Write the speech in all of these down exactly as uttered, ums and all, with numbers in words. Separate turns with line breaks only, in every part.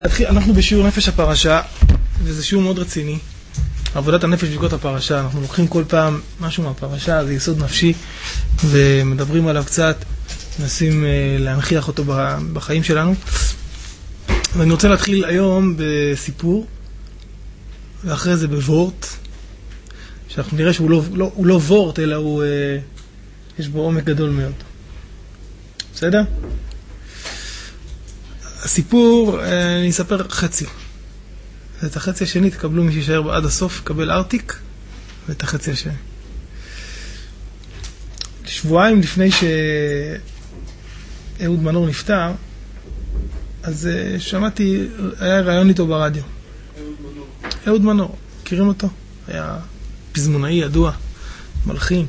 אנחנו בשיעור נפש הפרשה, וזה שיעור מאוד רציני. עבודת הנפש בדיקות הפרשה, אנחנו לוקחים כל פעם משהו מהפרשה, זה יסוד נפשי, ומדברים עליו קצת, מנסים להנחיח אותו בחיים שלנו. ואני רוצה להתחיל היום בסיפור, ואחרי זה בוורט, שאנחנו נראה שהוא לא, לא, הוא לא וורט, אלא הוא, יש בו עומק גדול מאוד. בסדר? הסיפור, אני אספר חצי. את החצי השני תקבלו מי שישאר עד הסוף, קבל ארטיק, ואת החצי השני. שבועיים לפני שאהוד מנור נפטר, אז שמעתי, היה רעיון איתו ברדיו. אהוד מנור. אהוד מנור, מכירים אותו? היה פזמונאי ידוע, מלחין.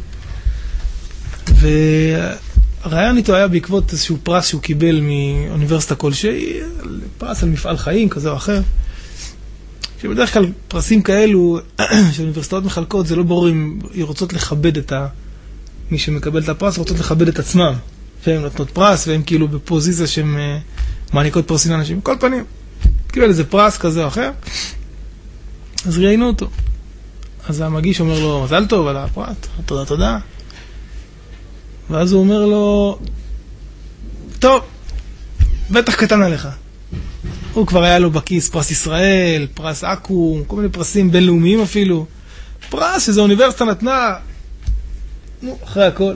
והרעיון איתו היה בעקבות איזשהו פרס שהוא קיבל מאוניברסיטה כלשהי, פרס על מפעל חיים כזה או אחר. שבדרך כלל פרסים כאלו שאוניברסיטאות מחלקות, זה לא ברור אם היא רוצות לכבד את ה... מי שמקבל את הפרס, רוצות לכבד את עצמם. שהן נותנות פרס, והן כאילו בפוזיציה שהן מעניקות פרסים לאנשים. כל פנים, קיבל איזה פרס כזה או אחר, אז ראיינו אותו. אז המגיש אומר לו, מזל טוב על הפרס, תודה, תודה. ואז הוא אומר לו, טוב, בטח קטן עליך. הוא כבר היה לו בכיס פרס ישראל, פרס אקו"ם, כל מיני פרסים בינלאומיים אפילו. פרס שזו אוניברסיטה נתנה, נו, אחרי הכל.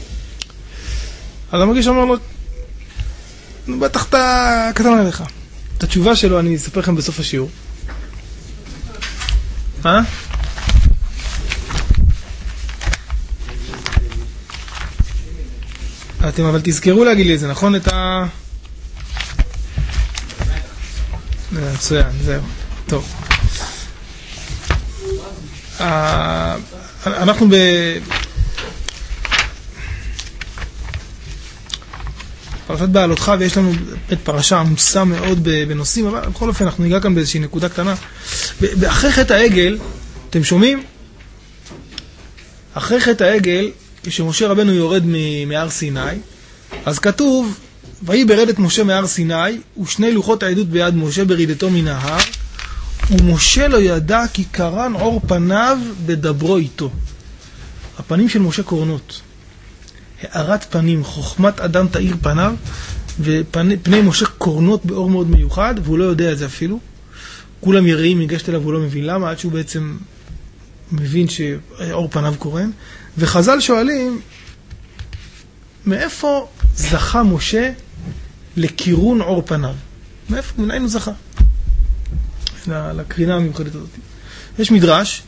אז המגיש אומר לו, נו, בטח אתה קטן עליך. את התשובה שלו אני אספר לכם בסוף השיעור. מה? אתם אבל תזכרו להגיד לי את זה, נכון? את ה... מצוין, זהו. טוב. אנחנו ב... פרשת בעלותך, ויש לנו את פרשה עמוסה מאוד בנושאים, אבל בכל אופן אנחנו ניגע כאן באיזושהי נקודה קטנה. אחרי חטא העגל, אתם שומעים? אחרי חטא העגל, כשמשה רבנו יורד מהר סיני, אז כתוב, ויהי ברד את משה מהר סיני, ושני לוחות העדות ביד משה ברידתו מן ההר, ומשה לא ידע כי קרן אור פניו בדברו איתו. הפנים של משה קורנות. הארת פנים, חוכמת אדם תאיר פניו, ופני משה קורנות באור מאוד מיוחד, והוא לא יודע את זה אפילו. כולם יראים, ניגשת אליו, והוא לא מבין למה, עד שהוא בעצם מבין שאור פניו קורן. וחז"ל שואלים, מאיפה זכה משה לקירון אור פניו? מאיפה? מנין הוא זכה? לקרינה המיוחדת הזאת. יש מדרש,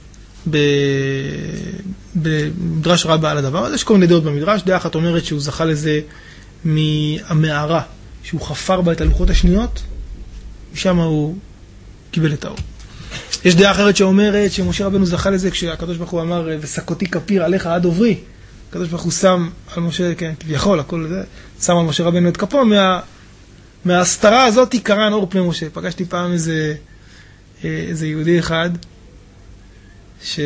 במדרש רבה על הדבר, אז יש כל מיני דעות במדרש. דעה אחת אומרת שהוא זכה לזה מהמערה, שהוא חפר בה את הלוחות השניות, ושם הוא קיבל את האור. יש דעה אחרת שאומרת שמשה רבנו זכה לזה כשהקדוש ברוך הוא אמר, וסקותי כפיר עליך עד עוברי. הקדוש ברוך הוא שם על משה, כן, כביכול, הכל זה, שם על משה רבנו את כפו, מה, מההסתרה הזאת קרן אור פני משה. פגשתי פעם איזה, איזה יהודי אחד, שהוא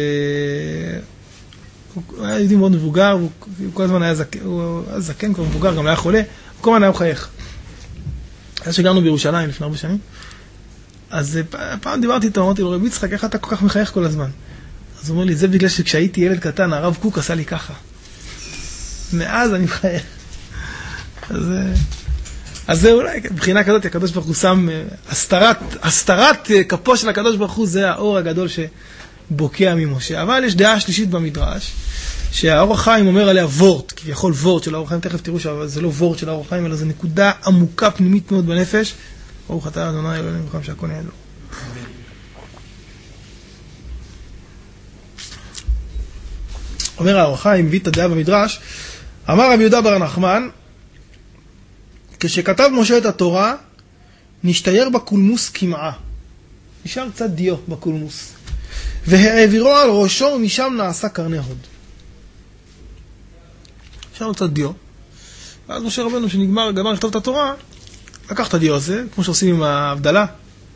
היה יהודי מאוד מבוגר, והוא כל הזמן היה זקן, הוא היה זקן כבר מבוגר, גם לא היה חולה, הוא כל הזמן היה מחייך. אז שגרנו בירושלים לפני הרבה שנים, אז פעם דיברתי איתו, אמרתי לו, רבי יצחק, איך אתה כל כך מחייך כל הזמן? אז הוא אומר לי, זה בגלל שכשהייתי ילד קטן, הרב קוק עשה לי ככה. מאז אני מחייך. אז, אז זה אולי, מבחינה כזאת, הקדוש ברוך הוא שם, הסתרת, הסתרת כפו של הקדוש ברוך הוא, זה האור הגדול שבוקע ממשה. אבל יש דעה שלישית במדרש, שהאור החיים אומר עליה וורט, כביכול וורט של האור החיים, תכף תראו שזה לא וורט של האור החיים, אלא זה נקודה עמוקה פנימית מאוד בנפש. ברוך אתה אדוני אלוהינו מלך שהכל נהיה לו. אומר האור החיים, מביא את הדעה במדרש, אמר רבי יהודה בר נחמן, כשכתב משה את התורה, נשתייר בקולמוס כמעה. נשאר קצת דיו בקולמוס. והעבירו על ראשו, ומשם נעשה קרני הוד. נשאר קצת דיו. ואז משה רבנו, שנגמר, גמר לכתוב את התורה, לקח את הדיו הזה, כמו שעושים עם ההבדלה.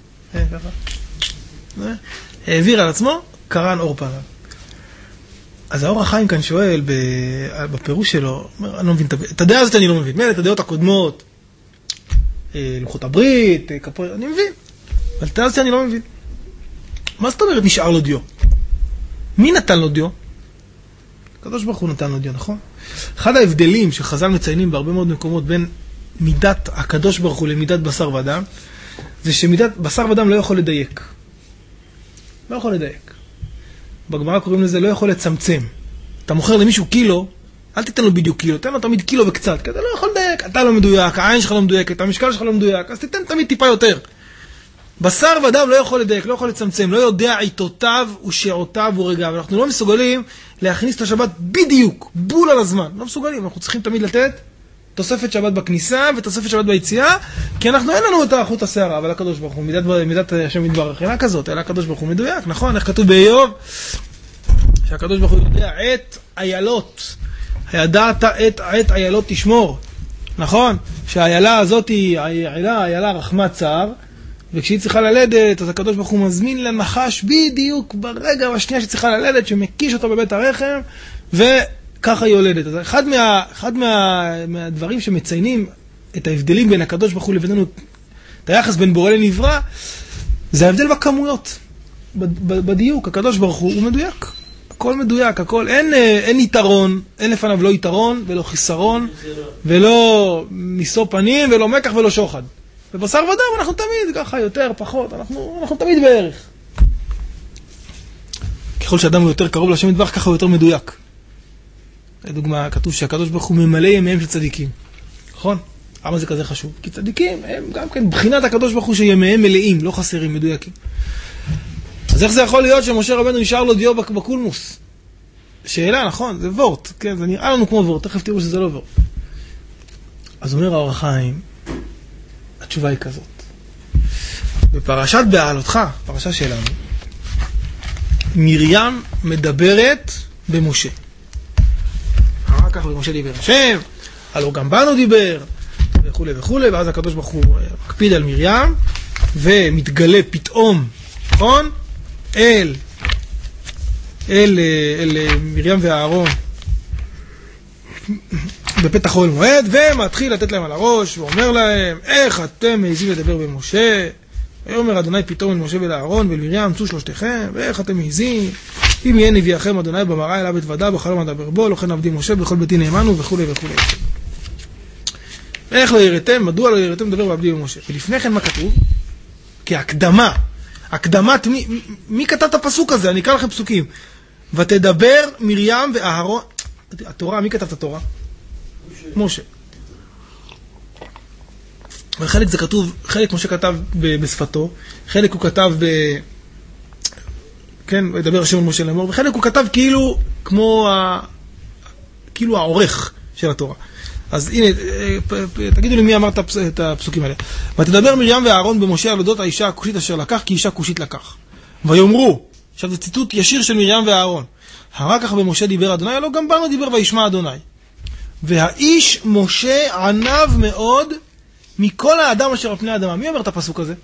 העביר על עצמו, קרן אור פניו. אז האור החיים כאן שואל בפירוש שלו, אני לא מבין, את הדעה הזאת אני לא מבין, את הדעות הקודמות, לוחות הברית, כפור, אני מבין. אבל תראה שאני לא מבין. מה זאת אומרת נשאר לו דיו? מי נתן לו דיו? הקדוש ברוך הוא נתן לו דיו, נכון? אחד ההבדלים שחז"ל מציינים בהרבה מאוד מקומות בין מידת הקדוש ברוך הוא למידת בשר ודם, זה שמידת בשר ודם לא יכול לדייק. לא יכול לדייק. בגמרא קוראים לזה לא יכול לצמצם. אתה מוכר למישהו קילו, אל תיתן לו בדיוק קילו, תן לו תמיד קילו וקצת, כי אתה לא יכול לדייק, אתה לא מדויק, העין שלך לא מדויקת, המשקל שלך לא מדויק, אז תיתן תמיד טיפה יותר. בשר ודם לא יכול לדייק, לא יכול לצמצם, לא יודע עיתותיו ושעותיו ורגעיו. אנחנו לא מסוגלים להכניס את השבת בדיוק, בול על הזמן. לא מסוגלים, אנחנו צריכים תמיד לתת תוספת שבת בכניסה ותוספת שבת ביציאה, כי אנחנו אין לנו את החוט השערה, אבל הקדוש ברוך הוא, מידת, מידת השם יתברך, אינה כזאת, אלא הקדוש ברוך הוא מדויק, נכון? איך כתוב באיוב? שהקדוש ברוך הוא יודע עת איילות, הידעת עת עת איילות תשמור, נכון? שהאיילה הזאת היא איילה, איילה רחמת צער, וכשהיא צריכה ללדת, אז הקדוש ברוך הוא מזמין לנחש בדיוק ברגע השנייה שצריכה ללדת, שמקיש אותו בבית הרחם, וככה היא יולדת. אז אחד, מה, אחד מה, מהדברים שמציינים את ההבדלים בין הקדוש ברוך הוא לבינינו, את היחס בין בורא לנברא, זה ההבדל בכמויות, בדיוק. הקדוש ברוך הוא הוא מדויק. הכל מדויק, הכל, אין, אין יתרון, אין לפניו לא יתרון ולא חיסרון, ולא משוא פנים ולא מקח ולא שוחד. בבשר ודם אנחנו תמיד ככה יותר, פחות, אנחנו, אנחנו תמיד בערך. ככל שאדם הוא יותר קרוב לשם יתברך, ככה הוא יותר מדויק. לדוגמה, כתוב שהקדוש ברוך הוא ממלא ימיהם של צדיקים. נכון? למה זה כזה חשוב? כי צדיקים הם גם כן בחינת הקדוש ברוך הוא שימיהם מלאים, לא חסרים, מדויקים. אז איך זה יכול להיות שמשה רבנו נשאר לו דיו בקולמוס? שאלה, נכון, זה וורט, כן, זה נראה לנו כמו וורט, תכף תראו שזה לא וורט. אז אומר האור החיים, התשובה היא כזאת. בפרשת בעלותך, פרשה שלנו, מרים מדברת במשה. אחר כך במשה דיבר השם, הלא גם בנו דיבר, וכו' וכו', ואז הקדוש ברוך הוא מקפיד על מרים, ומתגלה פתאום, נכון? אל, אל, אל מרים ואהרון, בפתח אוהל מועד, ומתחיל לתת להם על הראש, ואומר להם, איך אתם מעזים לדבר במשה? ויאמר אדוני פתאום אל משה ולאהרון ואל מרים, צאו שלושתכם, ואיך אתם מעזים? אם יהיה נביאכם אדוני במראה אליו בתוודה, בחלום אדבר בו, לכן עבדי משה, בכל ביתי נאמנו, וכו' וכו'. איך לא יראתם? מדוע לא יראתם לדבר בעבדי במשה? ולפני כן מה כתוב? כהקדמה, הקדמת, מי, מי כתב את הפסוק הזה? אני אקרא לכם פסוקים. ותדבר מרים ואהרון, התורה, מי כתב את התורה? משה. וחלק זה כתוב, חלק משה כתב בשפתו, חלק הוא כתב ב... כן, ידבר השם על משה לאמור, וחלק הוא כתב כאילו, כמו ה... כאילו העורך של התורה. אז הנה, תגידו לי מי אמר את הפסוקים האלה. ותדבר מרים ואהרון במשה על אודות האישה הכושית אשר לקח, כי אישה כושית לקח. ויאמרו, עכשיו זה ציטוט ישיר של מרים ואהרון. אחר כך במשה דיבר אדוני, לא גם בנו דיבר וישמע אדוני. והאיש משה ענב מאוד מכל האדם אשר על פני האדמה. מי אומר את הפסוק הזה?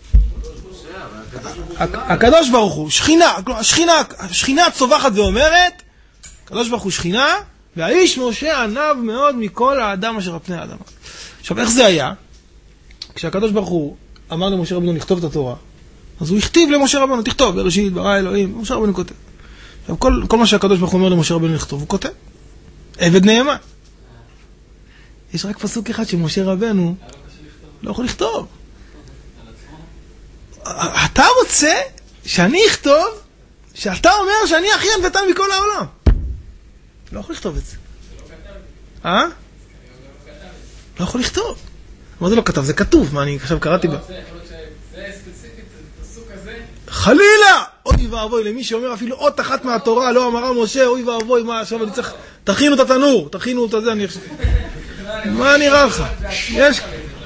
הקדוש ברוך הוא, שכינה, שכינה, שכינה צובחת ואומרת, הקדוש ברוך הוא שכינה, והאיש משה ענב מאוד מכל האדם אשר על פני האדמה. עכשיו, איך זה היה? כשהקדוש ברוך הוא אמר למשה רבנו לכתוב את התורה, אז הוא הכתיב למשה רבנו, תכתוב, בראשית, ברא אלוהים, משה רבנו כותב. עכשיו, כל, כל מה שהקדוש ברוך הוא אומר למשה רבנו לכתוב, הוא כותב. עבד נאמן. יש רק פסוק אחד שמשה רבנו לא יכול לכתוב. אתה רוצה שאני אכתוב שאתה אומר שאני הכי ענוותן מכל העולם. לא יכול לכתוב את זה. אה? לא יכול לכתוב. מה זה לא כתב? זה כתוב. מה אני עכשיו קראתי בה? זה ספציפית, פסוק הזה. חלילה! אוי ואבוי, למי שאומר אפילו אות אחת מהתורה לא אמרה משה, אוי ואבוי, מה עכשיו אני צריך... תכינו את התנור, תכינו את זה, אני חושב... מה נראה לך? יש...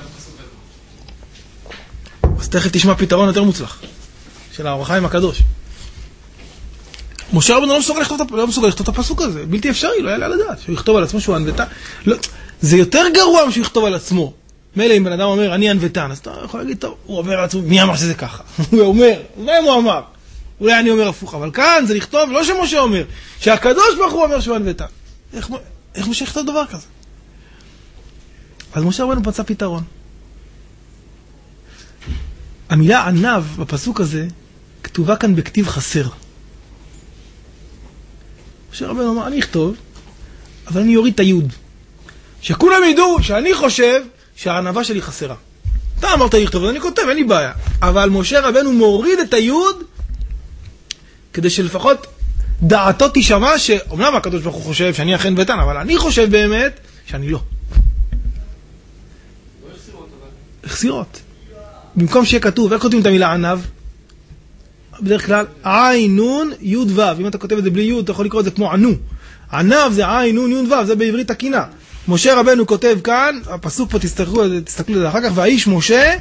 אז תכף תשמע פתרון יותר מוצלח של האור החיים הקדוש. משה רבנו לא מסוגל לכתוב, לא מסוגל לכתוב את הפסוק הזה, בלתי אפשרי, לא יעלה על הדעת, שהוא יכתוב על עצמו שהוא ענוותן. לא, זה יותר גרוע משהוא יכתוב על עצמו. מילא אם בן אדם אומר, אני ענוותן, אז אתה יכול להגיד, טוב, הוא אומר על עצמו, מי אמר שזה ככה? הוא אומר, אולי הוא אמר, אולי אני אומר הפוך, אבל כאן זה לכתוב, לא שמשה אומר, שהקדוש ברוך הוא אומר שהוא ענוותן. איך, איך משה יכתוב דבר כזה? אז משה רבנו מצא פתרון. המילה ענב בפסוק הזה כתובה כאן בכתיב חסר. משה רבנו אמר, אני אכתוב, אבל אני יוריד את היוד. שכולם ידעו שאני חושב שהענבה שלי חסרה. אתה אמרת לי לכתוב, אז אני כותב, אין לי בעיה. אבל משה רבנו מוריד את היוד, כדי שלפחות דעתו תשמע, שאומנם הקדוש ברוך הוא חושב שאני אכן ואיתן, אבל אני חושב באמת שאני לא. החסירות. במקום שיהיה כתוב, איך כותבים את המילה ענב? בדרך כלל, עין, נון, יוד וו. אם אתה כותב את זה בלי יוד, אתה יכול לקרוא את זה כמו ענו. ענב זה עין, נון, יוד וו, זה בעברית תקינה. משה רבנו כותב כאן, הפסוק פה תסתכלו, תסתכלו על זה אחר כך, והאיש משה,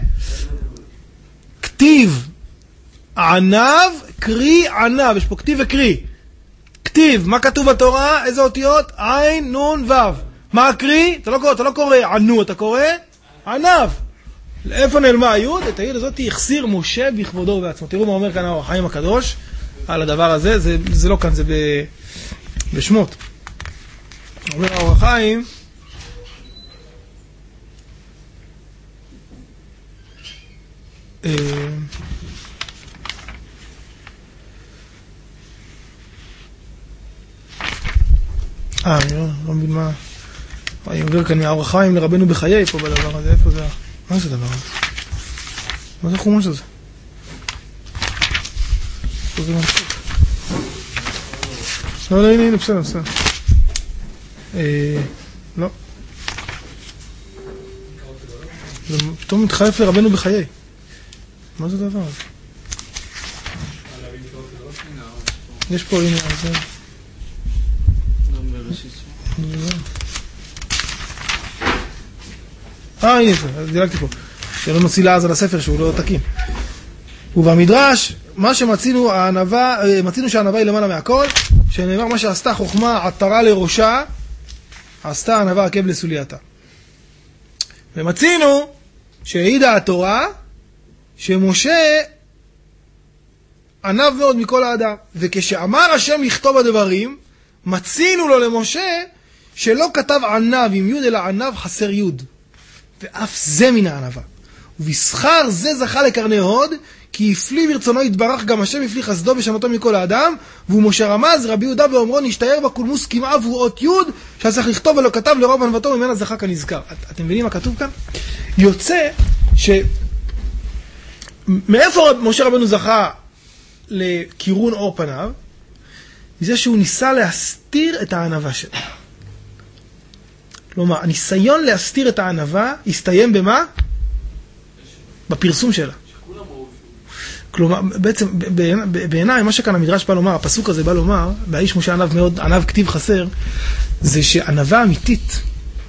כתיב ענב, קרי ענב, יש פה כתיב וקרי. כתיב, מה כתוב בתורה? איזה אותיות? עין, נון, וו. מה הקרי? אתה לא קורא, אתה לא קורא ענו, אתה קורא ענב. לאיפה נעלמה היוד? את היוד הזאת החסיר משה בכבודו ובעצמו. תראו מה אומר כאן האור החיים הקדוש על הדבר הזה, זה, זה לא כאן, זה ב, בשמות. אומר האור החיים, אה, אני לא, לא מבין מה, אני עובר כאן מהאור החיים לרבנו בחיי פה בדבר הזה, איפה זה? מה זה הדבר הזה? מה זה החומש הזה? פה זה מנפוק. לא, לא, הנה, הנה, בסדר, בסדר. אה, לא. זה פתאום מתחלף לרבנו בחיי. מה זה הדבר הזה? יש פה, הנה, זה... אה, הנה זה, דילגתי פה. שלא נוציא לעז על הספר שהוא לא תקין. ובמדרש, מה שמצינו, הענבה, מצינו שהענבה היא למעלה מהכל, שנאמר מה שעשתה חוכמה עטרה לראשה, עשתה הענבה עקב לסולייתה. ומצינו שהעידה התורה, שמשה ענב מאוד מכל האדם. וכשאמר השם לכתוב הדברים, מצינו לו למשה שלא כתב ענב עם יוד, אלא ענב חסר יוד. ואף זה מן הענבה. ובשכר זה זכה לקרני הוד, כי הפליא ברצונו יתברך גם השם הפליא חסדו ושנותו מכל האדם, והוא משה רמז, רבי יהודה ואומרו נשתער בקולמוס כמעה והוא אות יוד, שהיה צריך לכתוב ולא כתב לרוב ענוותו, ממנה זכה כנזכר. את, אתם מבינים מה כתוב כאן? יוצא ש... מאיפה משה רבנו זכה לכירון אור פניו? מזה שהוא ניסה להסתיר את הענבה שלו. כלומר, הניסיון להסתיר את הענבה הסתיים במה? בפרסום שלה. כלומר, בעצם, בעיניי, מה שכאן המדרש בא לומר, הפסוק הזה בא לומר, והאיש משה ענב מאוד, ענב כתיב חסר, זה שענבה אמיתית,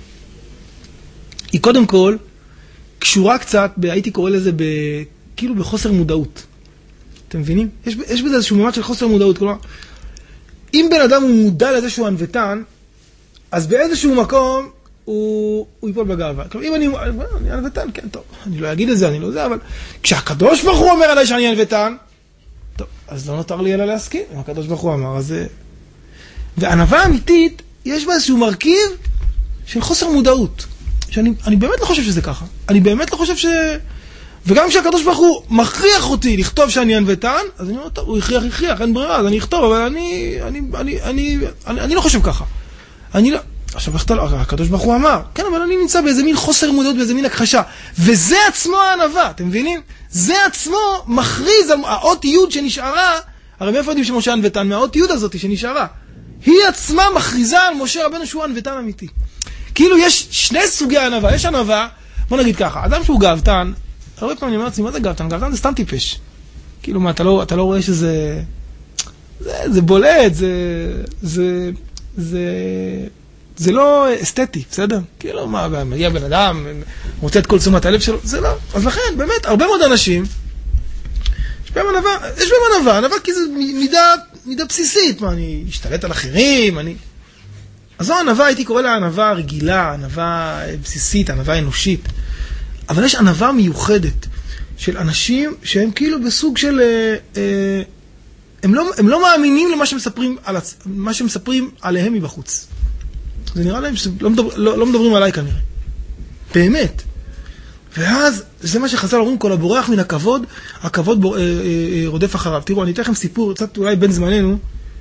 היא קודם כל, קשורה קצת, הייתי קורא לזה ב, כאילו בחוסר מודעות. אתם מבינים? יש, יש בזה איזשהו ממד של חוסר מודעות. כלומר, אם בן אדם הוא מודע לזה שהוא ענוותן, אז באיזשהו מקום הוא, הוא ייפול בגאווה. כלומר, אם אני, אני ענוותן, כן, טוב, אני לא אגיד את זה, אני לא זה, אבל כשהקדוש ברוך הוא אומר עליי שאני ענוותן, טוב, אז לא נותר לי אלא להסכים. אם הקדוש ברוך הוא אמר, אז... וענווה אמיתית, יש בה איזשהו מרכיב של חוסר מודעות. שאני אני באמת לא חושב שזה ככה. אני באמת לא חושב ש... וגם כשהקדוש ברוך הוא מכריח אותי לכתוב שאני ענוותן, אז אני אומר, טוב, הוא הכריח, הכריח, אין ברירה, אז אני אכתוב, אבל אני, אני, אני, אני, אני, אני לא חושב ככה. אני לא... עכשיו, הקדוש ברוך הוא אמר, כן, אבל אני נמצא באיזה מין חוסר מודעות, באיזה מין הכחשה. וזה עצמו הענווה, אתם מבינים? זה עצמו מכריז על האות יוד שנשארה, הרי מאיפה יודעים שמשה ענוותן? מהאות יוד הזאת שנשארה. היא עצמה מכריזה על משה רבנו שהוא ענוותן אמיתי. כאילו יש שני סוגי ענווה. יש ענווה, בוא נגיד ככה, אדם שהוא גאוותן, הרבה פעמים אני אומר לעצמי, מה זה גאוותן? גאוותן זה סתם טיפש. כאילו מה, אתה לא, אתה לא רואה שזה... זה, זה בולט, זה... זה... זה... זה לא אסתטי, בסדר? כאילו, מה, מגיע בן אדם, מוצא את כל תשומת הלב שלו, זה לא. אז לכן, באמת, הרבה מאוד אנשים, יש בהם ענווה, יש בהם ענווה, ענווה כי זה מידה, מידה בסיסית, מה, אני אשתלט על אחרים, אני... אז זו ענווה, הייתי קורא לה ענווה רגילה, ענווה בסיסית, ענווה אנושית. אבל יש ענווה מיוחדת של אנשים שהם כאילו בסוג של... אה, אה, הם, לא, הם לא מאמינים למה שמספרים, על, מה שמספרים עליהם מבחוץ. זה נראה להם שלא מדבר, לא, לא מדברים עליי כנראה. באמת. ואז, זה מה שחז"ל אומרים, כל הבורח מן הכבוד, הכבוד בור, אה, אה, רודף אחריו. תראו, אני אתן לכם סיפור, קצת אולי בין זמננו,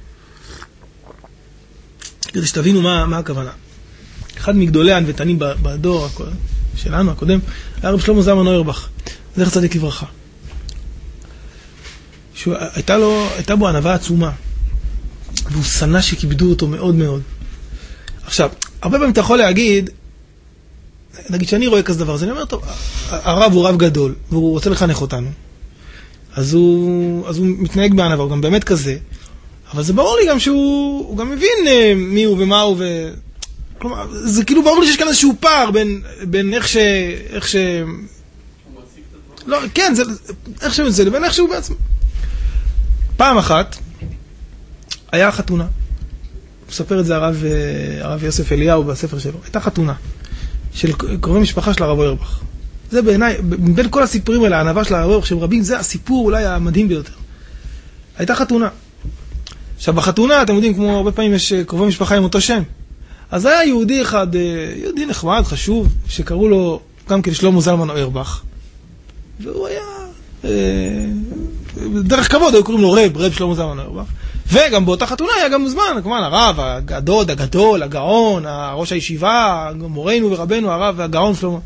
כדי שתבינו מה, מה הכוונה. אחד מגדולי הנבטנים בדור שלנו, הקודם, היה רב שלמה זלמן אוירבך, זכר צדיק לברכה. הייתה לו, הייתה בו ענווה עצומה, והוא שנא שכיבדו אותו מאוד מאוד. עכשיו, הרבה פעמים אתה יכול להגיד, נגיד שאני רואה כזה דבר, אז אני אומר, טוב, הרב הוא רב גדול, והוא רוצה לחנך אותנו. אז הוא, אז הוא מתנהג בענווה, הוא גם באמת כזה. אבל זה ברור לי גם שהוא, הוא גם מבין מי הוא ומה הוא, ו... כלומר, זה כאילו ברור לי שיש כאן איזשהו פער בין, בין איך ש... איך ש... לא, כן, זה, איך שזה, לבין איך שהוא בעצמו. פעם אחת, היה חתונה. מספר את זה הרב, הרב יוסף אליהו בספר שלו. הייתה חתונה של קרובי משפחה של הרב אוירבך. זה בעיניי, בין כל הסיפורים האלה, הענווה של הרב אוירבך, שהם רבים, זה הסיפור אולי המדהים ביותר. הייתה חתונה. עכשיו, בחתונה, אתם יודעים, כמו הרבה פעמים יש קרובי משפחה עם אותו שם. אז היה יהודי אחד, יהודי נחמד, חשוב, שקראו לו גם כן שלמה זלמן אוירבך. והוא היה, דרך כבוד, היו קוראים לו רב, רב שלמה זלמן אוירבך. וגם באותה חתונה היה גם מוזמן, כמובן, הרב, הדוד, הגדול, הגאון, ראש הישיבה, מורנו ורבנו, הרב והגאון שלמה.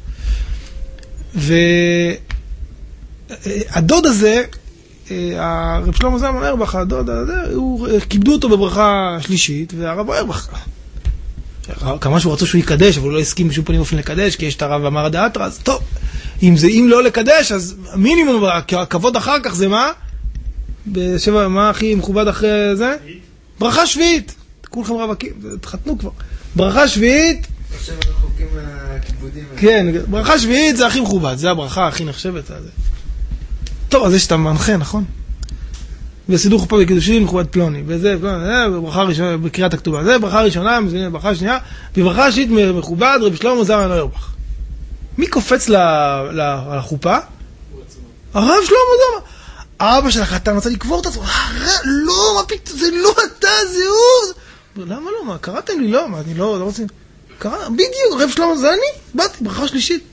והדוד הזה, הרב שלמה זלמן אוירבך, הדוד הזה, הוא כיבדו אותו בברכה שלישית, והרב אוירבך, כמה שהוא רצו שהוא יקדש, אבל הוא לא הסכים בשום פנים אופן לקדש, כי יש את הרב אמר דאתרא, אז טוב, אם זה אם לא לקדש, אז מינימום, הכבוד אחר כך זה מה? בשבע, מה הכי מכובד אחרי זה? ברכה שביעית. כולכם רווקים, תחתנו כבר. ברכה שביעית.
עכשיו רחוקים מהכיבודים.
כן, ברכה שביעית זה הכי מכובד, זה הברכה הכי נחשבת. טוב, אז יש את המנחה, נכון? וסידור חופה בקידושין, מכובד פלוני, וזה, זה, ברכה ראשונה, בקריאת הכתובה, זה ברכה ראשונה, ברכה שנייה, בברכה שביעית מכובד, רב שלמה זלמן אוירבך. מי קופץ לחופה? הרב שלמה זלמן. האבא של החתן רצה לקבור את עצמו, לא, מה פתאום, זה לא אתה, זה הוא. למה לא? מה, קראתם לי? לא, מה, אני לא, לא רוצים. קרא, בדיוק, רב שלמה זה אני, באתי, ברכה שלישית.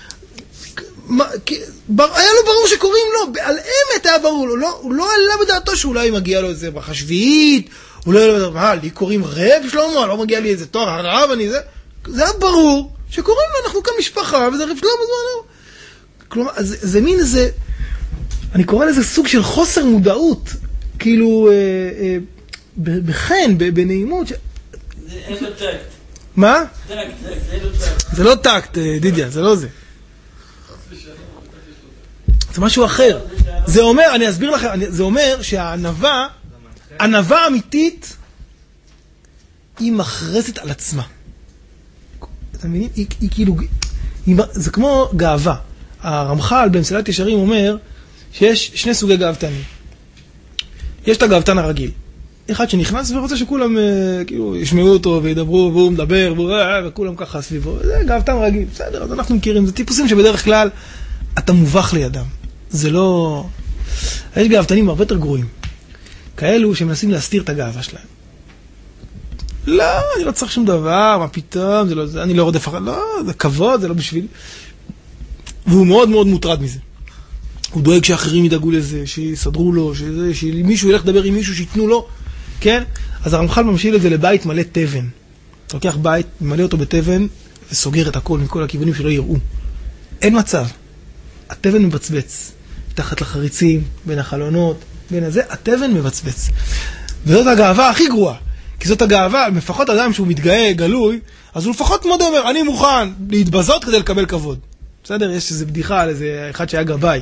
היה לו ברור שקוראים לו, על אמת היה ברור לו, הוא לא עלה בדעתו שאולי מגיע לו איזה ברכה שביעית, הוא לא עלה בדעתו, מה, לי קוראים רב שלמה, לא מגיע לי איזה תואר, הרב, אני זה, זה היה ברור שקוראים לו, אנחנו כאן משפחה, וזה רב שלמה, כלומר, זה מין איזה, אני קורא לזה סוג של חוסר מודעות, כאילו, אה, אה, בחן, בנעימות. ש...
זה אין לו טקט.
מה?
טקט, זה אין לו טקט.
זה לא טקט, דידיה, זה לא זה. זה משהו אחר. זה אומר, אני אסביר לכם, זה אומר שהענווה, ענווה אמיתית, היא מחרזת על עצמה. אתם מבינים? היא, היא כאילו, היא, זה כמו גאווה. הרמח"ל במסילת ישרים אומר, שיש שני סוגי גאוותנים. יש את הגאוותן הרגיל. אחד שנכנס ורוצה שכולם כאילו ישמעו אותו וידברו והוא מדבר וכולם ככה סביבו. זה גאוותן רגיל. בסדר, אז אנחנו מכירים. זה טיפוסים שבדרך כלל אתה מובך לידם. זה לא... יש גאוותנים הרבה יותר גרועים. כאלו שמנסים להסתיר את הגאווה שלהם. לא, אני לא צריך שום דבר, מה פתאום, זה לא, זה, אני לא רודף אחר, לא, זה כבוד, זה לא בשביל... והוא מאוד מאוד מוטרד מזה. הוא דואג שאחרים ידאגו לזה, שיסדרו לו, שזה, שמישהו ילך לדבר עם מישהו, שיתנו לו, כן? אז הרמח"ל ממשיל את זה לבית מלא תבן. אתה לוקח בית, ממלא אותו בתבן, וסוגר את הכל מכל הכיוונים שלא יראו. אין מצב. התבן מבצבץ. תחת לחריצים, בין החלונות, בין הזה, התבן מבצבץ. וזאת הגאווה הכי גרועה. כי זאת הגאווה, לפחות אדם שהוא מתגאה, גלוי, אז הוא לפחות מאוד אומר, אני מוכן להתבזות כדי לקבל כבוד. בסדר? יש איזו בדיחה על איזה אחד שהיה גבאי.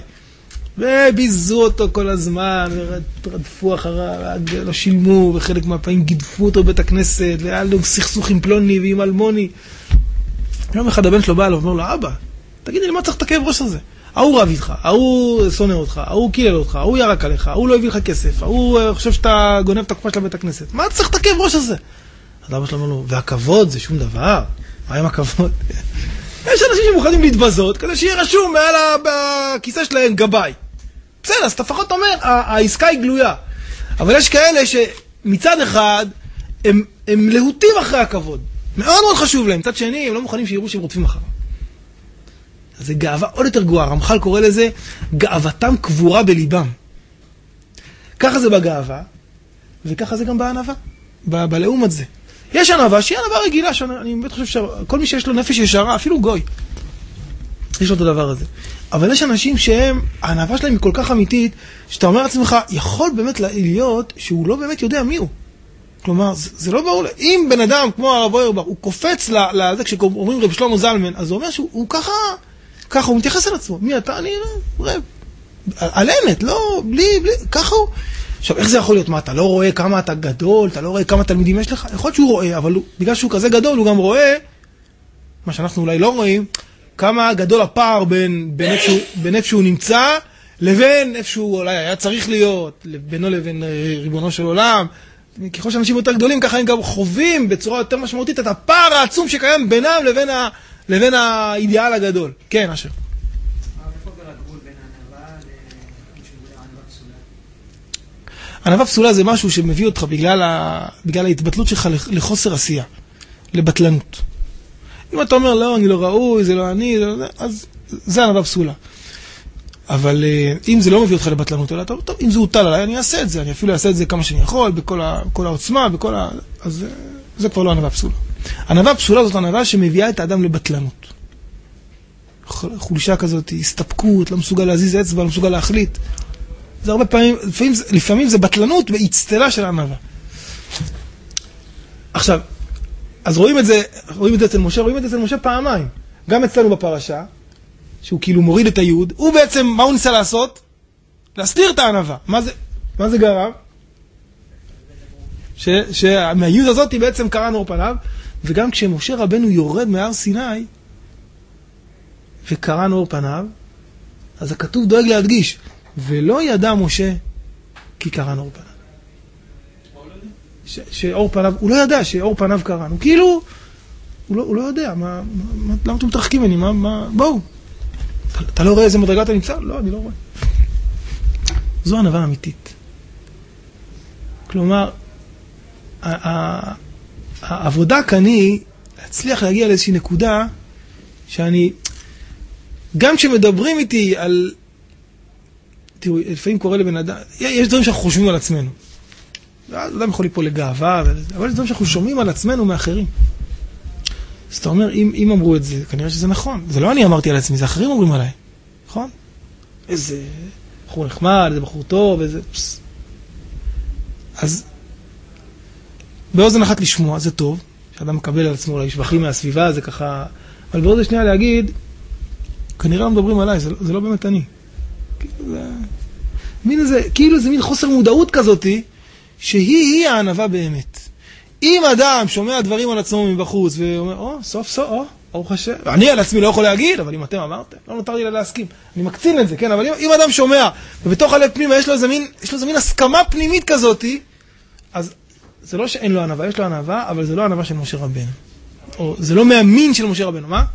וביזו אותו כל הזמן, ורדפו אחריו, לא שילמו, וחלק מהפעמים גידפו אותו בבית הכנסת, והיה לו סכסוך עם פלוני ועם אלמוני. יום אחד הבן שלו בא לו ואומר לו, אבא, תגיד לי, מה צריך את הכאב ראש הזה? ההוא רב איתך, ההוא שונא אותך, ההוא קילל אותך, ההוא ירק עליך, ההוא לא הביא לך כסף, ההוא חושב שאתה גונב את הקופה של בית הכנסת. מה צריך את הכאב ראש הזה? אז אבא שלו אומר לו, והכבוד זה שום דבר. מה עם הכבוד? יש אנשים שמוכנים להתבזות, כדי שיהיה רשום מעל הכיסא שלהם גבאי. בסדר, אז אתה לפחות אומר, העסקה היא גלויה. אבל יש כאלה שמצד אחד, הם, הם להוטים אחרי הכבוד. מאוד מאוד חשוב להם. מצד שני, הם לא מוכנים שיראו שהם רודפים אחריו. אז זה גאווה עוד יותר גרועה. הרמח"ל קורא לזה גאוותם קבורה בליבם. ככה זה בגאווה, וככה זה גם בענווה, ב- בלעומת זה. יש ענווה שהיא ענווה רגילה, שאני באמת חושב שכל מי שיש לו נפש ישרה, אפילו גוי, יש לו את הדבר הזה. אבל יש אנשים שהם, הענווה שלהם היא כל כך אמיתית, שאתה אומר לעצמך, יכול באמת להיות שהוא לא באמת יודע מי הוא. כלומר, זה, זה לא ברור. אם בן אדם כמו הרב אוירבך, הוא קופץ לזה, כשאומרים רב שלמה זלמן, אז הוא אומר שהוא הוא ככה, ככה הוא מתייחס על עצמו. מי אתה? אני רב. על אמת, לא, בלי, בלי, ככה הוא. עכשיו, איך זה יכול להיות? מה, אתה לא רואה כמה אתה גדול, אתה לא רואה כמה תלמידים יש לך? יכול להיות שהוא רואה, אבל הוא, בגלל שהוא כזה גדול, הוא גם רואה, מה שאנחנו אולי לא רואים, כמה גדול הפער בין, בין איפה שהוא, בין איפה שהוא נמצא, לבין איפה שהוא אולי היה צריך להיות, בינו לבין ריבונו של עולם. ככל שאנשים יותר גדולים, ככה הם גם חווים בצורה יותר משמעותית את הפער העצום שקיים בינם לבין, ה, לבין האידיאל הגדול. כן, אשר. ענווה פסולה זה משהו שמביא אותך בגלל, ה... בגלל ההתבטלות שלך לחוסר עשייה, לבטלנות. אם אתה אומר, לא, אני לא ראוי, זה לא אני, זה לא זה, אז זה ענווה פסולה. אבל אם זה לא מביא אותך לבטלנות, אלא, טוב, טוב, אם זה הוטל עליי, אני אעשה את זה, אני אפילו אעשה את זה כמה שאני יכול, בכל ה... כל העוצמה, בכל ה... אז זה כבר לא ענווה פסולה. ענווה פסולה זאת ענווה שמביאה את האדם לבטלנות. חולשה כזאת, הסתפקות, לא מסוגל להזיז אצבע, לא מסוגל להחליט. זה הרבה פעמים, לפעמים, לפעמים זה בטלנות בהצטלה של הענווה. עכשיו, אז רואים את זה, רואים את זה אצל משה, רואים את זה אצל משה פעמיים. גם אצלנו בפרשה, שהוא כאילו מוריד את היוד, הוא בעצם, מה הוא ניסה לעשות? להסתיר את הענווה. מה זה, מה זה גרם? ש, שמהיוד הזאת בעצם קרע נור פניו, וגם כשמשה רבנו יורד מהר סיני, וקרע נור פניו, אז הכתוב דואג להדגיש, ולא ידע משה כי קרע נור פניו. ש, שאור פניו, הוא לא ידע שאור פניו קרע. הוא כאילו, הוא לא, הוא לא יודע, מה, מה, למה אתם מתרחקים ממני? מה, מה, בואו. אתה, אתה לא רואה איזה מדרגה אתה נמצא? לא, אני לא רואה. זו ענווה אמיתית. כלומר, העבודה כאן היא להצליח להגיע לאיזושהי נקודה שאני, גם כשמדברים איתי על, תראו, לפעמים קורה לבן אדם, יש דברים שאנחנו חושבים על עצמנו. אדם יכול ליפול לגאווה, אבל יש דברים שאנחנו שומעים על עצמנו מאחרים. אז אתה אומר, אם, אם אמרו את זה, כנראה שזה נכון. זה לא אני אמרתי על עצמי, זה אחרים אומרים עליי. נכון? איזה בחור נחמד, איזה בחור טוב, איזה... פס. אז באוזן אחת לשמוע, זה טוב, שאדם מקבל על עצמו שבחים מהסביבה, זה ככה... אבל באוזן שנייה להגיד, כנראה לא מדברים עליי, זה, זה לא באמת אני. כאילו זה... מין איזה, כאילו זה מין חוסר מודעות כזאת, שהיא הענווה באמת. אם אדם שומע דברים על עצמו מבחוץ, ואומר, או, סוף סוף, או, ברוך השם. אני על עצמי לא יכול להגיד, אבל אם אתם אמרתם, לא נותר לי להסכים. אני מקצין את זה, כן, אבל אם, אם אדם שומע, ובתוך הלב פנימה יש לו איזה מין, יש לו איזה מין הסכמה פנימית כזאת, אז זה לא שאין לו ענווה, יש לו ענווה, אבל זה לא ענווה של משה רבנו. או זה לא מאמין של משה רבנו, מה?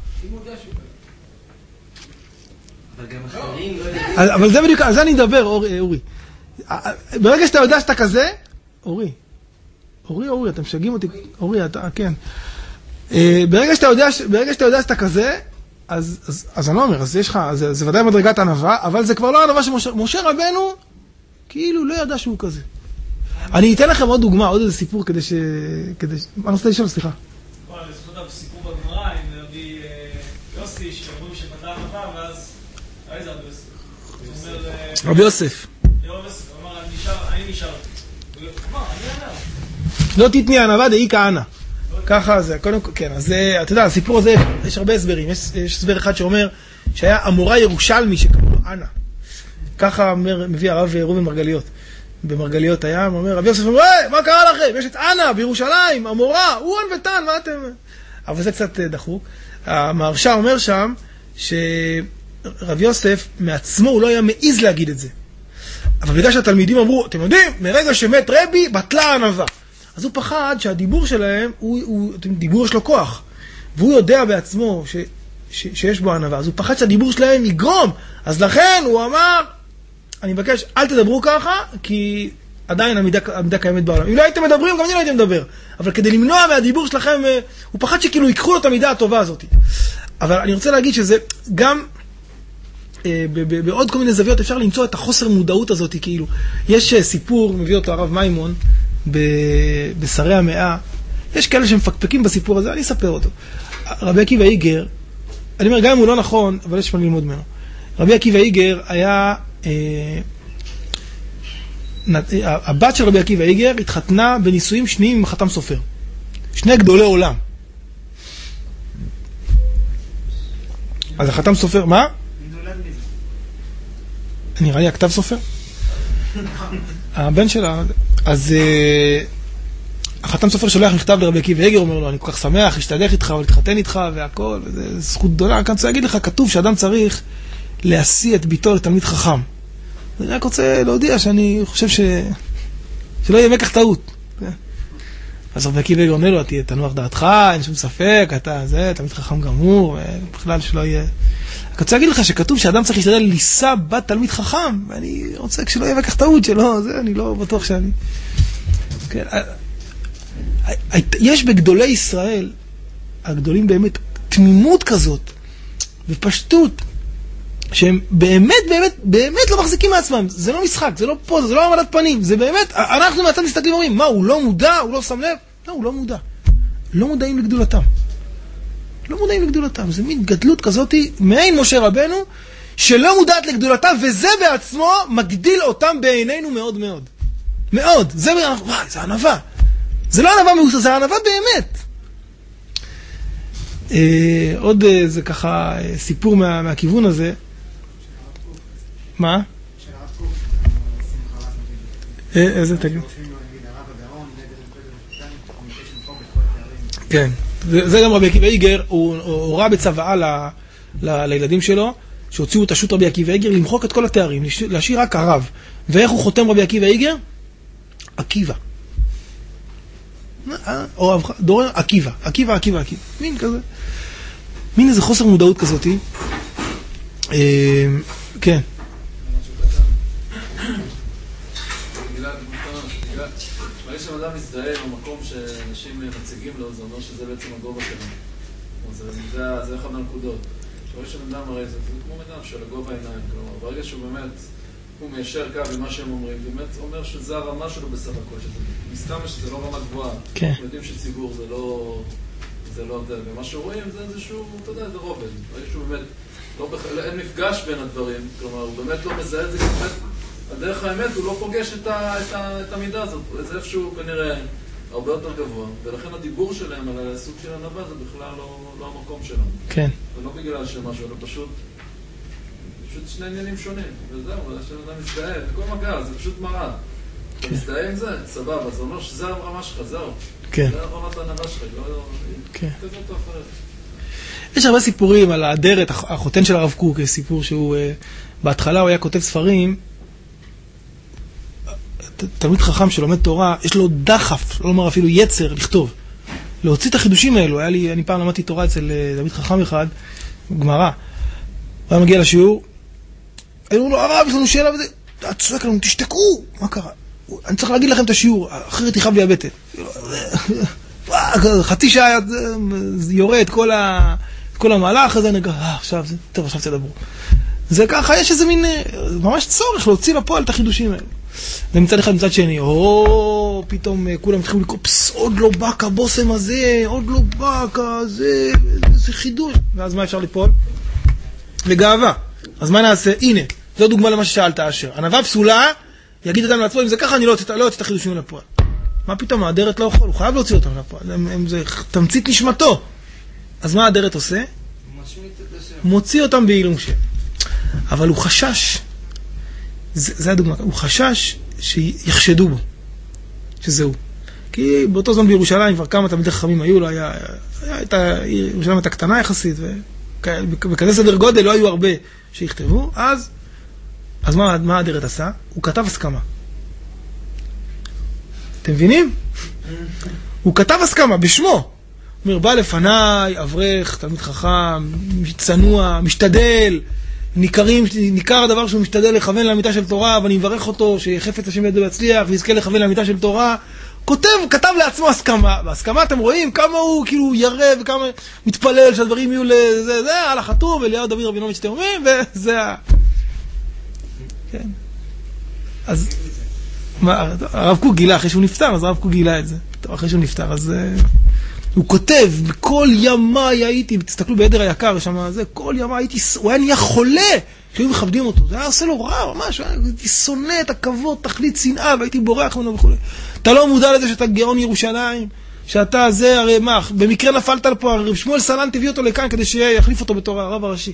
אבל זה בדיוק, על זה אני אדבר, אורי. ברגע שאתה יודע שאתה כזה, אורי, אורי, אורי, אתם משגעים אותי, אורי, אתה, כן. ברגע שאתה יודע, ברגע שאתה יודע שאתה כזה, אז, אז, אז אני לא אומר, אז יש לך, זה, זה ודאי מדרגת ענווה, אבל זה כבר לא ענווה שמשה, משה רבנו, כאילו לא ידע שהוא כזה. אני אתן לכם עוד דוגמה, עוד איזה סיפור כדי ש... כדי ש... מה נושא לשאול, סליחה?
אני זוכר את הסיפור בגמרא עם רבי יוסי, שאומרים שפתר ענווה, ואז... איזה רבי יוסף?
רבי יוסף.
רבי יוסף, הוא אמר, אני נשאר. הוא אמר, אני ענה.
לא תתני ענווה דאי כהנא. ככה זה, קודם כל, כן, אז אתה יודע, הסיפור הזה, יש הרבה הסברים. יש, יש הסבר אחד שאומר שהיה אמורה ירושלמי שקראו לו אנה. ככה מביא הרב ראובן מרגליות. במרגליות הים, הוא אומר, רבי יוסף אומר, היי, מה קרה לכם? יש את אנה בירושלים, אמורה, אורן ותן, מה אתם... אבל זה קצת דחוק. המהרש"א אומר שם, שרבי יוסף מעצמו הוא לא היה מעיז להגיד את זה. אבל בגלל שהתלמידים אמרו, אתם יודעים, מרגע שמת רבי, בטלה הענווה. אז הוא פחד שהדיבור שלהם, הוא, הוא, דיבור יש לו כוח. והוא יודע בעצמו ש, ש, שיש בו ענווה. אז הוא פחד שהדיבור שלהם יגרום. אז לכן הוא אמר, אני מבקש, אל תדברו ככה, כי עדיין המידה, המידה קיימת בעולם. אם לא הייתם מדברים, גם אני לא הייתם מדבר. אבל כדי למנוע מהדיבור שלכם, הוא פחד שכאילו ייקחו לו את המידה הטובה הזאת. אבל אני רוצה להגיד שזה גם... בעוד כל מיני זוויות אפשר למצוא את החוסר מודעות הזאת, כאילו. יש סיפור, מביא אותו הרב מימון, בשרי המאה, יש כאלה שמפקפקים בסיפור הזה, אני אספר אותו. רבי עקיבא איגר, אני אומר, גם אם הוא לא נכון, אבל יש מה ללמוד ממנו. רבי עקיבא איגר היה, הבת של רבי עקיבא איגר התחתנה בנישואים שניים עם החתם סופר. שני גדולי עולם. אז החתם סופר, מה? נראה לי הכתב סופר. הבן שלה, אז החתם סופר שולח מכתב לרבי עקיבא איגר, אומר לו, אני כל כך שמח, להשתדך איתך ולהתחתן איתך והכל, וזו זכות גדולה. אני רוצה להגיד לך, כתוב שאדם צריך להשיא את ביתו לתלמיד חכם. אני רק רוצה להודיע שאני חושב ש... שלא יהיה מקח טעות. אז רבי עקיבא איגר עונה לו, תנוח דעתך, אין שום ספק, אתה זה, תלמיד חכם גמור, בכלל שלא יהיה... אני רוצה להגיד לך שכתוב שאדם צריך להשתדל לישא בת תלמיד חכם, ואני רוצה שלא יהיה מקח טעות שלא, זה, אני לא בטוח שאני... כן, יש בגדולי ישראל, הגדולים באמת, תמימות כזאת, ופשטות, שהם באמת, באמת, באמת לא מחזיקים מעצמם. זה לא משחק, זה לא פוז, זה לא עמדת פנים, זה באמת, אנחנו מהצד מסתכלים ואומרים, מה, הוא לא מודע, הוא לא שם לב? לא, הוא לא מודע. לא מודעים לגדולתם. לא מודעים לגדולתם. זה מין גדלות כזאת, מעין משה רבנו, שלא מודעת לגדולתה, וזה בעצמו מגדיל אותם בעינינו מאוד מאוד. מאוד. זה, וואי, זה ענווה. זה לא ענווה מאוסה, זה ענווה באמת. אה, עוד אה, זה ככה אה, סיפור מה, מהכיוון הזה. מה? אה, איזה תגיד? כן. זה, זה גם רבי עקיבא איגר, הוא הורה בצוואה ל, ל, לילדים שלו, שהוציאו את השו"ת רבי עקיבא איגר, למחוק את כל התארים, להשאיר רק הרב. ואיך הוא חותם רבי עקיבא איגר? עקיבא. או דורר עקיבא, עקיבא, עקיבא, עקיבא. מין כזה. מין איזה חוסר מודעות כזאת. כן.
ברגע שאדם מזדהה במקום שאנשים מציגים לו, זה אומר שזה בעצם הגובה שלנו. זה אחד מהנקודות. ברגע שאדם הרי זה כמו מידע של הגובה העיניים. כלומר, ברגע שהוא באמת, הוא מיישר קו עם מה שהם אומרים, באמת אומר שזה הרמה שלו בסך הכל, מסתם שזה לא רמה גבוהה.
כן.
יודעים שציבור זה לא... זה לא זה, ומה שרואים זה איזשהו, אתה יודע, זה רובד. ברגע שהוא באמת, לא בח... אין מפגש בין הדברים, כלומר, הוא באמת לא מזהה את זה, באמת, הדרך האמת, הוא לא פוגש את, ה... את, ה... את המידה הזאת, זה איפשהו כנראה הרבה יותר גבוה, ולכן הדיבור שלהם על הסוג של ענווה זה בכלל לא, לא המקום שלנו.
כן.
זה לא בגלל שמשהו, אלא פשוט, פשוט שני עניינים שונים, וזהו, שאדם מזדהה, וכל מגע, זה פשוט מראה. אתה מזדהה עם זה, סבבה, זה אומר שזה הרמה שלך, זהו.
כן.
זה הרמת הענווה שלך, לא...
כן.
כזאת או אחרת.
יש הרבה סיפורים על האדרת, החותן של הרב קוק, סיפור שהוא, בהתחלה הוא היה כותב ספרים, תלמיד חכם שלומד תורה, יש לו דחף, לא לומר אפילו יצר, לכתוב. להוציא את החידושים האלו. היה לי, אני פעם למדתי תורה אצל תלמיד חכם אחד, גמרא. הוא היה מגיע לשיעור, היו לו, הרב, יש לנו שאלה וזה, אתה צועק לנו, תשתקו, מה קרה? אני צריך להגיד לכם את השיעור, אחרת יכאב לי הבטן. חצי שעה יורה את כל, ה... את כל המהלך הזה, נגע, אה, עכשיו, טוב, עכשיו תדברו. זה ככה, יש איזה מין, ממש צורך להוציא לפועל את החידושים האלה. ומצד אחד, מצד שני, או, פתאום כולם התחילו לקרוא, פס, עוד לא בא כבוסם הזה, עוד לא בא כזה, זה חידוש. ואז מה אפשר ליפול? לגאווה. אז מה נעשה? הנה, זו דוגמה למה ששאלת, אשר. ענווה פסולה, יגיד אדם לעצמו, אם זה ככה, אני לא אוציא לא את החידושים לפועל. מה פתאום, האדרת לא יכול, הוא חייב להוציא אותם לפועל. הם, הם, זה תמצית נשמתו. אז מה האדרת עושה? מוציא אותם בעילום שם. אבל הוא חשש, זה, זה הדוגמה, הוא חשש שיחשדו בו, שזהו. כי באותו זמן בירושלים כבר כמה תלמידי חכמים היו לו, היה, היה את ירושלים הייתה קטנה יחסית, וכזה סדר גודל לא היו הרבה שיכתבו, אז, אז מה, מה האדרת עשה? הוא כתב הסכמה. אתם מבינים? הוא כתב הסכמה בשמו. הוא אומר, בא לפניי, אברך, תלמיד חכם, צנוע, משתדל, ניכרים, ניכר הדבר שהוא משתדל לכוון לאמיתה של תורה, ואני מברך אותו שיחפץ השם ידו ויצליח, ויזכה לכוון לאמיתה של תורה. כותב, כתב לעצמו הסכמה. בהסכמה אתם רואים כמה הוא כאילו ירא וכמה מתפלל שהדברים יהיו לזה, זה, על החתום, אליהו דוד רבינוביץ' תאומים, וזה ה... כן. אז מה, הרב קוק גילה, אחרי שהוא נפטר, אז הרב קוק גילה את זה. אחרי שהוא נפטר, אז הוא כותב, בכל ימי הייתי, תסתכלו בעדר היקר שם, זה, כל ימי הייתי, הוא היה נהיה חולה, שהיו מכבדים אותו, זה היה עושה לו רע, ממש, הייתי שונא את הכבוד, תכלית שנאה, והייתי בורח ממנו וכו'. אתה לא מודע לזה שאתה גאון ירושלים, שאתה זה, הרי מה, במקרה נפלת לפה, הרב שמואל סלן תביא אותו לכאן, כדי שיחליף אותו בתור הרב הראשי.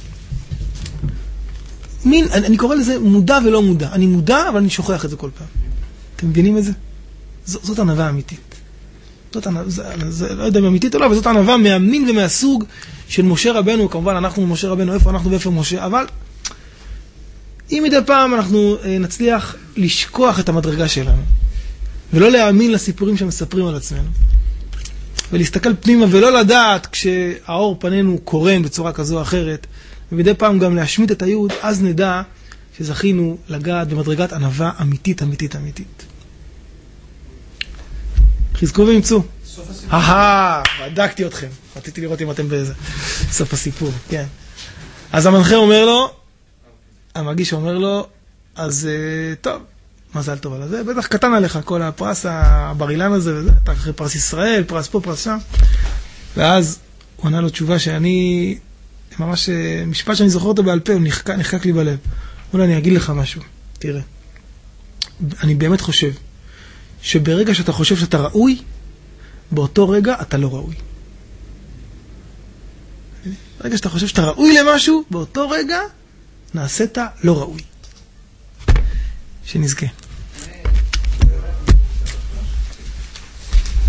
מין, אני, אני קורא לזה מודע ולא מודע. אני מודע, אבל אני שוכח את זה כל פעם. אתם מבינים את זה? ז, זאת ענווה אמיתית. זאת ענווה, זה, זה, לא יודע אם אמיתית או לא, אבל זאת ענווה מהמין ומהסוג של משה רבנו. כמובן, אנחנו משה רבנו, איפה אנחנו ואיפה משה, אבל אם מדי פעם אנחנו אה, נצליח לשכוח את המדרגה שלנו, ולא להאמין לסיפורים שמספרים על עצמנו, ולהסתכל פנימה ולא לדעת כשהאור פנינו קורן בצורה כזו או אחרת, ומדי פעם גם להשמיט את היוד, אז נדע שזכינו לגעת במדרגת ענווה אמיתית, אמיתית, אמיתית. חזקו וימצאו. אהה, בדקתי אתכם. רציתי לראות אם אתם באיזה. סוף הסיפור, כן. אז המנחה אומר לו, המגיש אומר לו, אז טוב, מזל טוב על זה. בטח קטן עליך כל הפרס הברילן הזה וזה. אתה אחרי פרס ישראל, פרס פה, פרס שם. ואז הוא ענה לו תשובה שאני... ממש משפט שאני זוכר אותו בעל פה, הוא נחקק, נחקק לי בלב. אולי אני אגיד לך משהו, תראה. אני באמת חושב שברגע שאתה חושב שאתה ראוי, באותו רגע אתה לא ראוי. ברגע שאתה חושב שאתה ראוי למשהו, באותו רגע נעשית לא ראוי. שנזכה.